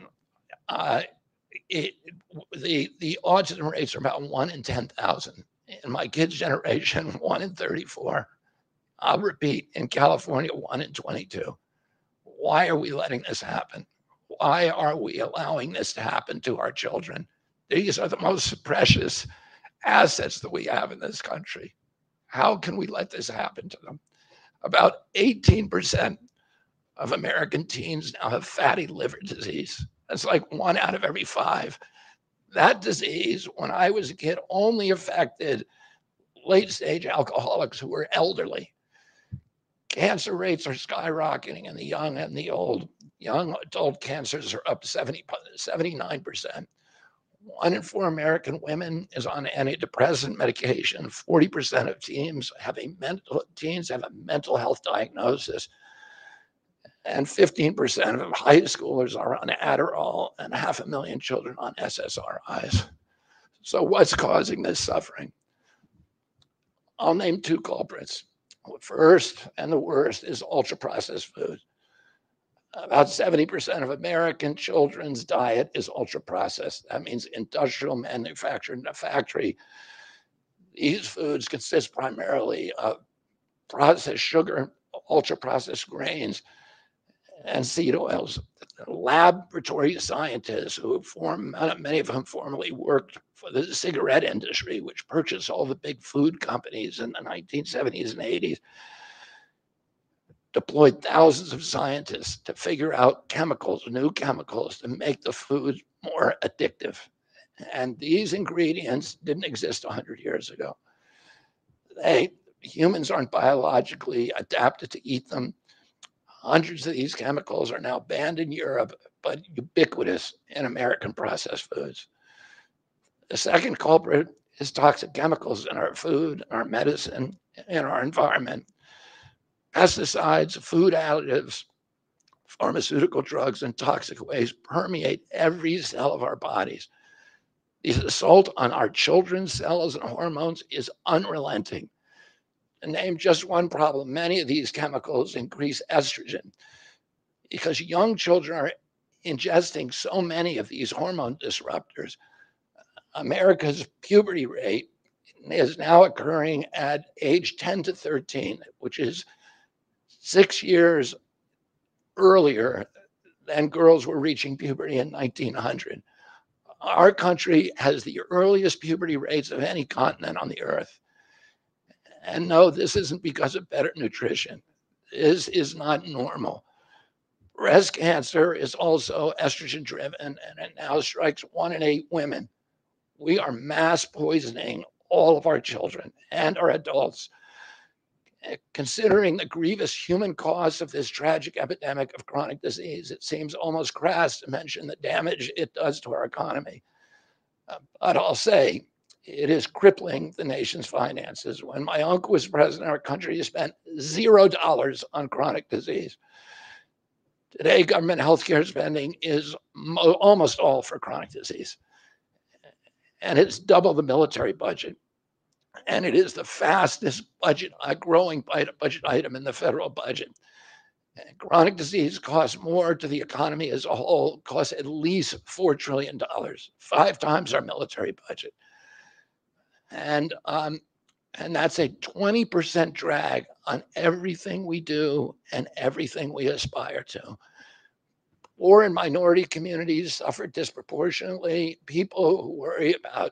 the autism rates are about 1 in 10,000. In my kids' generation, 1 in 34. I'll repeat, in California, 1 in 22. Why are we letting this happen? Why are we allowing this to happen to our children? These are the most precious assets that we have in this country. How can we let this happen to them? About 18% of American teens now have fatty liver disease. That's like 1 out of every 5. That disease, when I was a kid, only affected late-stage alcoholics who were elderly. Cancer rates are skyrocketing in the young and the old. Young adult cancers are up 79%. 1 in 4 American women is on antidepressant medication. 40% of teens have a mental health diagnosis. And 15% of high schoolers are on Adderall, and 500,000 children on SSRIs. So what's causing this suffering? I'll name 2 culprits. First, and the worst, is ultra-processed food. About 70% of American children's diet is ultra-processed. That means industrial, manufactured in a factory. These foods consist primarily of processed sugar, ultra-processed grains, and seed oils. Laboratory scientists many of whom formerly worked for the cigarette industry, which purchased all the big food companies in the 1970s and 80s, deployed thousands of scientists to figure out new chemicals to make the food more addictive. And these ingredients didn't exist 100 years ago. Humans aren't biologically adapted to eat them. Hundreds of these chemicals are now banned in Europe, but ubiquitous in American processed foods. The second culprit is toxic chemicals in our food, our medicine, in our environment. Pesticides, food additives, pharmaceutical drugs, and toxic waste permeate every cell of our bodies. The assault on our children's cells and hormones is unrelenting. To name just one problem, many of these chemicals increase estrogen because young children are ingesting so many of these hormone disruptors. America's puberty rate is now occurring at age 10 to 13, which is 6 years earlier than girls were reaching puberty in 1900. Our country has the earliest puberty rates of any continent on the earth. And no, this isn't because of better nutrition. This is not normal. Breast cancer is also estrogen driven, and it now strikes 1 in 8 women. We are mass poisoning all of our children and our adults. Considering the grievous human cost of this tragic epidemic of chronic disease, it seems almost crass to mention the damage it does to our economy. But I'll say, it is crippling the nation's finances. When my uncle was president, our country spent $0 on chronic disease. Today, government healthcare spending is almost all for chronic disease. And it's double the military budget. And it is the fastest growing budget item in the federal budget. And chronic disease costs more to the economy as a whole, costs at least $4 trillion, 5 times our military budget. And that's a 20% drag on everything we do and everything we aspire to. Poor and minority communities suffer disproportionately. People who worry about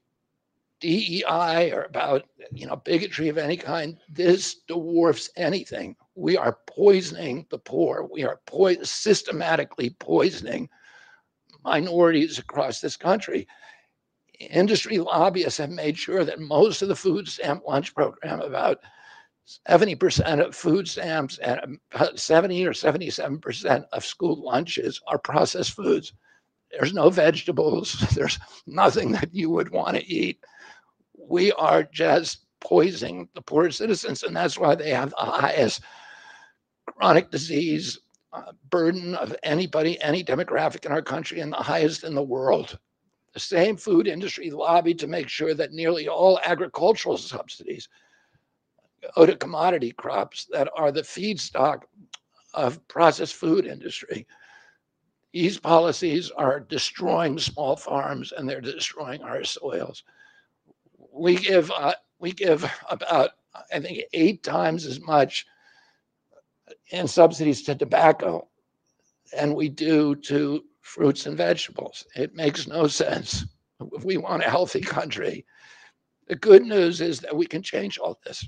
DEI or about bigotry of any kind, this dwarfs anything. We are poisoning the poor. We are systematically poisoning minorities across this country. Industry lobbyists have made sure that most of the food stamp lunch program, about 70% of food stamps and about 70 or 77% of school lunches are processed foods. There's no vegetables. There's nothing that you would want to eat. We are just poisoning the poor citizens, and that's why they have the highest chronic disease burden of anybody, any demographic in our country, and the highest in the world. The same food industry lobbied to make sure that nearly all agricultural subsidies go to commodity crops that are the feedstock of processed food industry. These policies are destroying small farms, and they're destroying our soils. We give about, I think, 8 times as much in subsidies to tobacco than we do to fruits and vegetables. It makes no sense. If we want a healthy country, the good news is that we can change all this.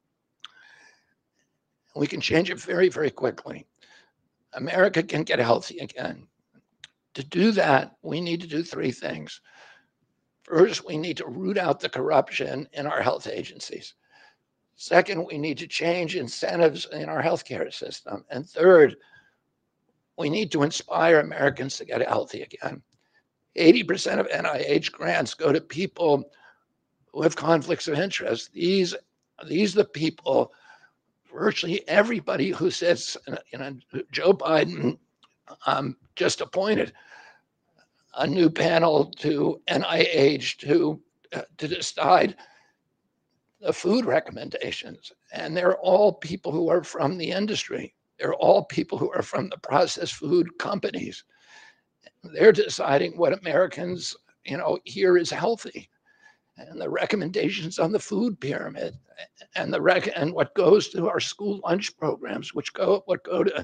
We can change it very, very quickly. America can get healthy again. To do that, we need to do 3 things. First, we need to root out the corruption in our health agencies. Second, we need to change incentives in our healthcare system. And third, we need to inspire Americans to get healthy again. 80% of NIH grants go to people who have conflicts of interest. These are the people, virtually everybody who sits, Joe Biden just appointed a new panel to NIH to decide the food recommendations. And they're all people who are from the industry. They're all people who are from the processed food companies. They're deciding what Americans, here is healthy. And the recommendations on the food pyramid and what goes to our school lunch programs, what go to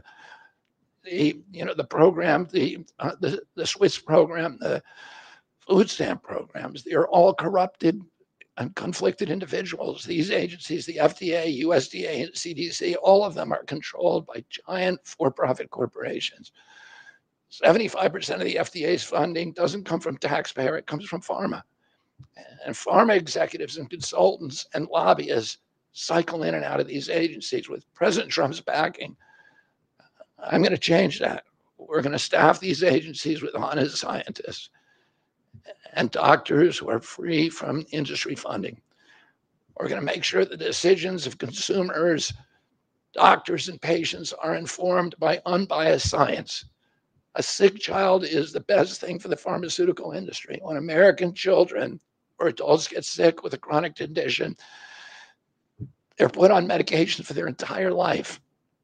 the program, the Swiss program, the food stamp programs. They're all corrupted and conflicted individuals. These agencies, the FDA, USDA, and CDC, all of them are controlled by giant for-profit corporations. 75% of the FDA's funding doesn't come from taxpayer, it comes from pharma. And pharma executives and consultants and lobbyists cycle in and out of these agencies. With President Trump's backing, I'm going to change that. We're going to staff these agencies with honest scientists and doctors who are free from industry funding. We're going to make sure the decisions of consumers, doctors, and patients are informed by unbiased science. A sick child is the best thing for the pharmaceutical industry. When American children or adults get sick with a chronic condition, they're put on medication for their entire life.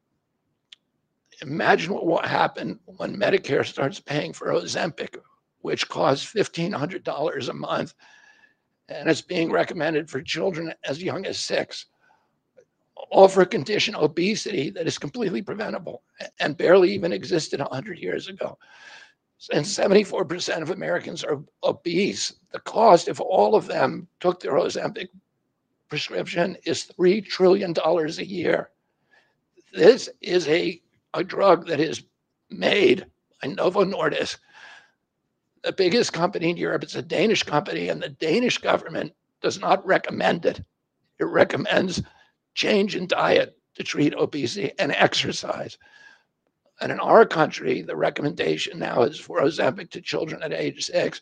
Imagine what will happen when Medicare starts paying for Ozempic, which costs $1,500 a month, and it's being recommended for children as young as 6, all for a condition, obesity, that is completely preventable and barely even existed 100 years ago. And 74% of Americans are obese. The cost, if all of them took their Ozempic prescription, is $3 trillion a year. This is a drug that is made by Novo Nordisk, the biggest company in Europe. It's a Danish company, and the Danish government does not recommend it. It recommends change in diet to treat obesity and exercise. And in our country, the recommendation now is for Ozempic to children at age 6.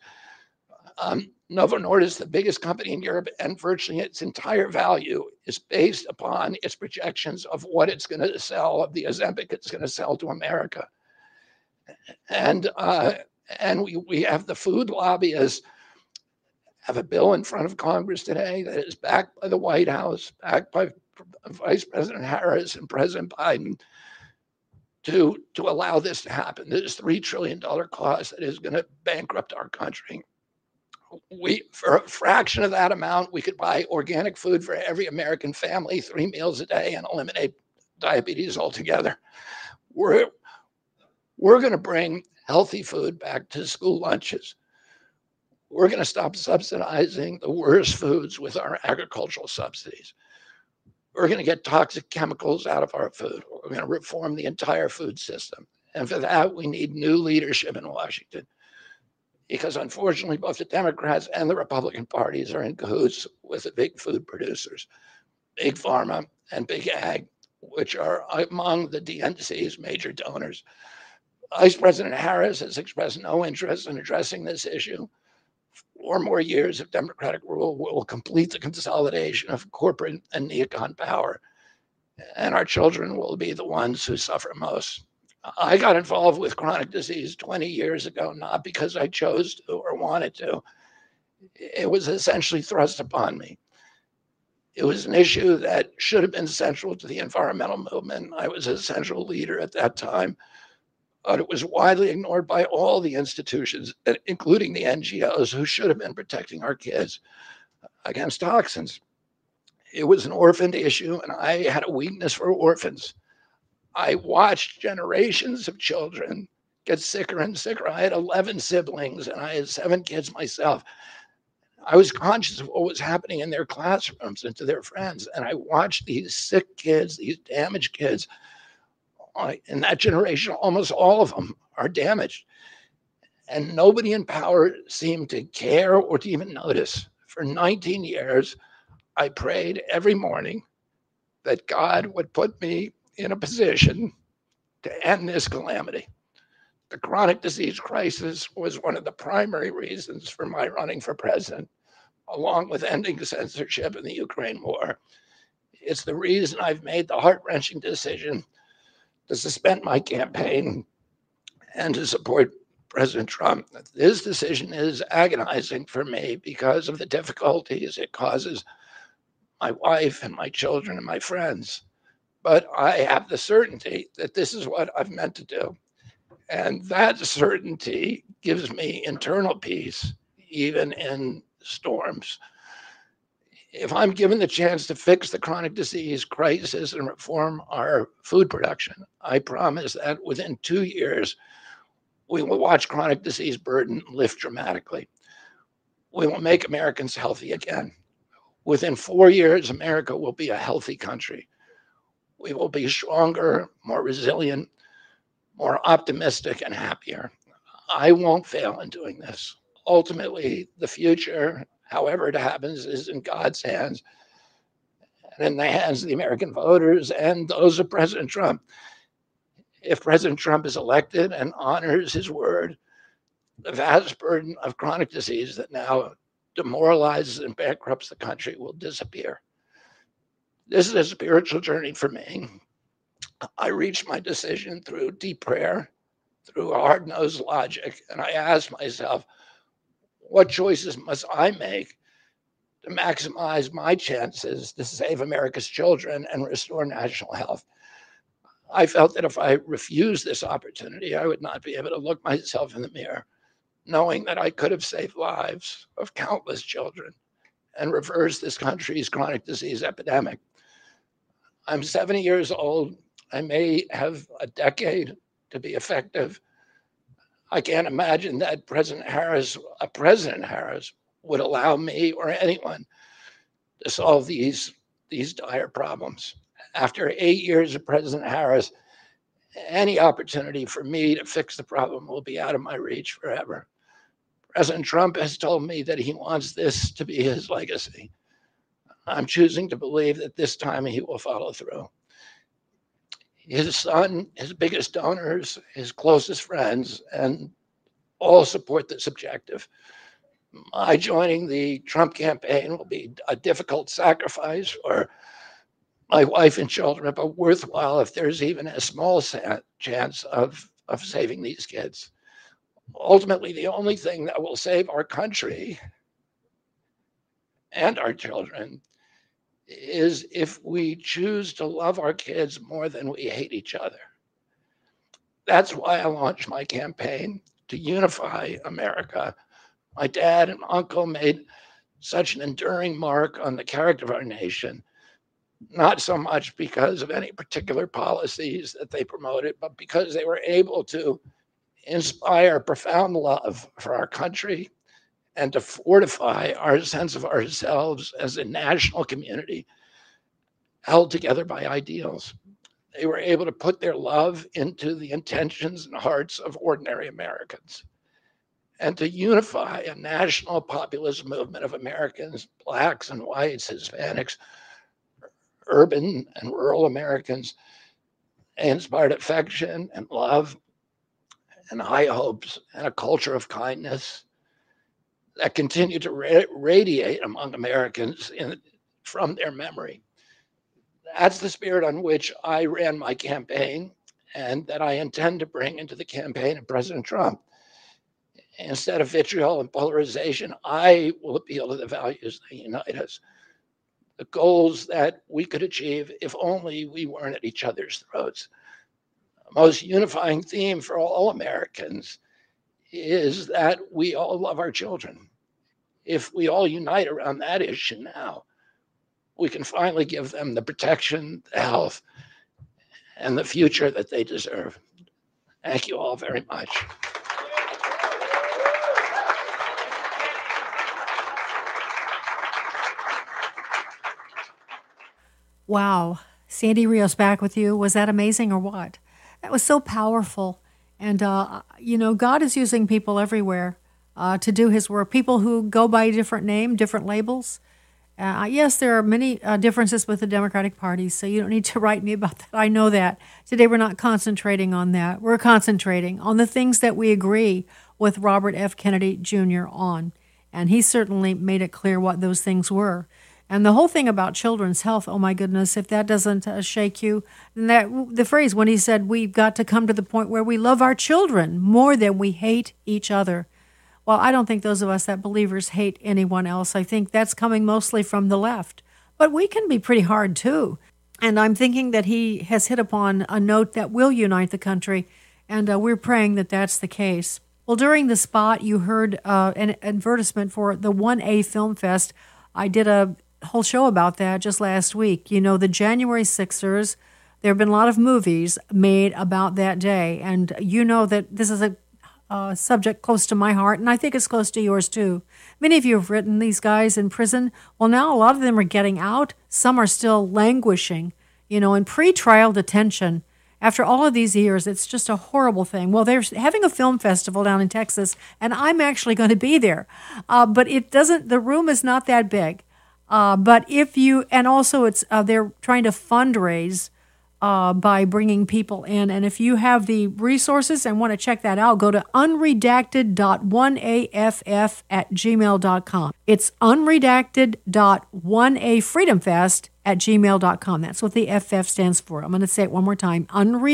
Novo Nordisk, the biggest company in Europe, and virtually its entire value is based upon its projections of what it's going to sell, of the Ozempic it's going to sell to America. And we have the food lobbyists have a bill in front of Congress today that is backed by the White House, backed by Vice President Harris and President Biden, to allow this to happen. This $3 trillion cost that is going to bankrupt our country. For a fraction of that amount, we could buy organic food for every American family, 3 meals a day, and eliminate diabetes altogether. We're We're going to bring healthy food back to school lunches. We're going to stop subsidizing the worst foods with our agricultural subsidies. We're going to get toxic chemicals out of our food. We're going to reform the entire food system. And for that, we need new leadership in Washington. Because unfortunately, both the Democrats and the Republican parties are in cahoots with the big food producers, Big Pharma and Big Ag, which are among the DNC's major donors. Vice President Harris has expressed no interest in addressing this issue. 4 more years of Democratic rule will complete the consolidation of corporate and neocon power, and our children will be the ones who suffer most. I got involved with chronic disease 20 years ago, not because I chose to or wanted to. It was essentially thrust upon me. It was an issue that should have been central to the environmental movement. I was a central leader at that time, but it was widely ignored by all the institutions, including the NGOs, who should have been protecting our kids against toxins. It was an orphaned issue, and I had a weakness for orphans. I watched generations of children get sicker and sicker. I had 11 siblings, and I had 7 kids myself. I was conscious of what was happening in their classrooms and to their friends, and I watched these sick kids, these damaged kids. In that generation, almost all of them are damaged. And nobody in power seemed to care or to even notice. For 19 years, I prayed every morning that God would put me in a position to end this calamity. The chronic disease crisis was one of the primary reasons for my running for president, along with ending censorship in the Ukraine war. It's the reason I've made the heart-wrenching decision to suspend my campaign and to support President Trump. This decision is agonizing for me because of the difficulties it causes my wife and my children and my friends. But I have the certainty that this is what I've meant to do. And that certainty gives me internal peace, even in storms. If I'm given the chance to fix the chronic disease crisis and reform our food production, I promise that within 2 years, we will watch chronic disease burden lift dramatically. We will make Americans healthy again. Within 4 years, America will be a healthy country. We will be stronger, more resilient, more optimistic, and happier. I won't fail in doing this. Ultimately, the future, however it happens, is in God's hands and in the hands of the American voters and those of President Trump. If President Trump is elected and honors his word, the vast burden of chronic disease that now demoralizes and bankrupts the country will disappear. This is a spiritual journey for me. I reached my decision through deep prayer, through hard-nosed logic, and I asked myself, what choices must I make to maximize my chances to save America's children and restore national health? I felt that if I refused this opportunity, I would not be able to look myself in the mirror, knowing that I could have saved lives of countless children and reversed this country's chronic disease epidemic. I'm 70 years old. I may have a decade to be effective. I can't imagine that President Harris would allow me or anyone to solve these dire problems. After 8 years of President Harris, any opportunity for me to fix the problem will be out of my reach forever. President Trump has told me that he wants this to be his legacy. I'm choosing to believe that this time he will follow through. His son, his biggest donors, his closest friends, and all support this objective. My joining the Trump campaign will be a difficult sacrifice for my wife and children, but worthwhile if there's even a small chance of saving these kids. Ultimately, the only thing that will save our country and our children is if we choose to love our kids more than we hate each other. That's why I launched my campaign to unify America. My dad and uncle made such an enduring mark on the character of our nation. not so much because of any particular policies that they promoted, but because they were able to inspire profound love for our country and to fortify our sense of ourselves as a national community held together by ideals. They were able to put their love into the intentions and hearts of ordinary Americans and to unify a national populist movement of Americans, Blacks and whites, Hispanics, urban and rural Americans. They inspired affection and love and high hopes and a culture of kindness that continue to radiate among Americans from their memory. That's the spirit on which I ran my campaign and that I intend to bring into the campaign of President Trump. Instead of vitriol and polarization, I will appeal to the values that unite us, the goals that we could achieve if only we weren't at each other's throats. The most unifying theme for all Americans is that we all love our children. If we all unite around that issue now, we can finally give them the protection, the health, and the future that they deserve. Thank you all very much. Wow. Sandy Rios back with you. Was that amazing or what? That was so powerful. And, God is using people everywhere to do his work. People who go by a different name, different labels. Yes, there are many differences with the Democratic Party, so you don't need to write me about that. I know that. Today we're not concentrating on that. We're concentrating on the things that we agree with Robert F. Kennedy Jr. on. And he certainly made it clear what those things were. And the whole thing about children's health, oh my goodness, if that doesn't shake you, then the phrase when he said we've got to come to the point where we love our children more than we hate each other. Well, I don't think those of us that believers hate anyone else. I think that's coming mostly from the left. But we can be pretty hard too. And I'm thinking that he has hit upon a note that will unite the country. And we're praying that that's the case. Well, during the spot, you heard an advertisement for the 1A Film Fest. I did a whole show about that just last week. You know, the January 6ers, there have been a lot of movies made about that day. And you know that this is a subject close to my heart, and I think it's close to yours too. Many of you have written these guys in prison. Well, now a lot of them are getting out. Some are still languishing, in pre-trial detention. After all of these years, it's just a horrible thing. Well, they're having a film festival down in Texas, and I'm actually going to be there. But the room is not that big. But and also they're trying to fundraise by bringing people in. And if you have the resources and want to check that out, go to unredacted.1aff@gmail.com. It's unredacted.1afreedomfest@gmail.com. That's what the FF stands for. I'm going to say it one more time.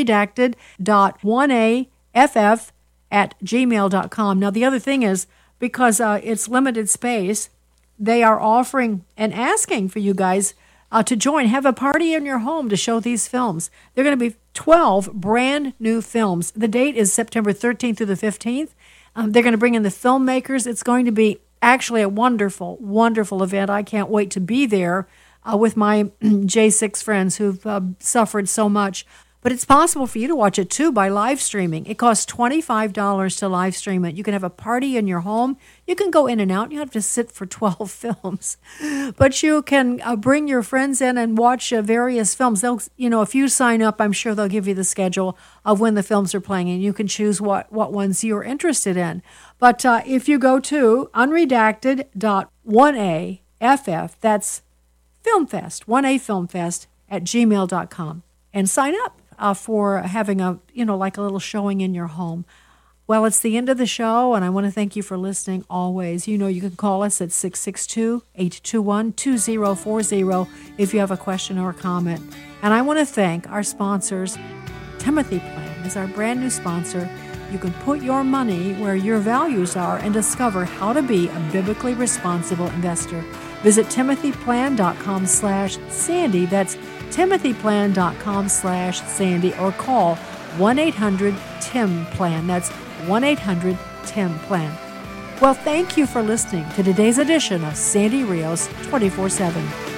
unredacted.1aff@gmail.com. Now, the other thing is, because it's limited space, they are offering and asking for you guys to join. Have a party in your home to show these films. They're going to be 12 brand new films. The date is September 13th through the 15th. They're going to bring in the filmmakers. It's going to be actually a wonderful, wonderful event. I can't wait to be there with my J6 friends who've suffered so much. But it's possible for you to watch it, too, by live streaming. It costs $25 to live stream it. You can have a party in your home. You can go in and out. You have to sit for 12 films. But you can bring your friends in and watch various films. They'll, if you sign up, I'm sure they'll give you the schedule of when the films are playing, and you can choose what ones you're interested in. But if you go to unredacted.1aff, that's FilmFest, 1A FilmFest @gmail.com, and sign up for having a little showing in your home. Well, it's the end of the show, and I want to thank you for listening always. You can call us at 662-821-2040 if you have a question or a comment. And I want to thank our sponsors. Timothy Plan is our brand new sponsor. You can put your money where your values are and discover how to be a biblically responsible investor. Visit timothyplan.com/Sandy. That's timothyplan.com/Sandy, or call 1-800-TIM-PLAN. That's 1-800-TIM-PLAN. Well, thank you for listening to today's edition of Sandy Rios 24/7.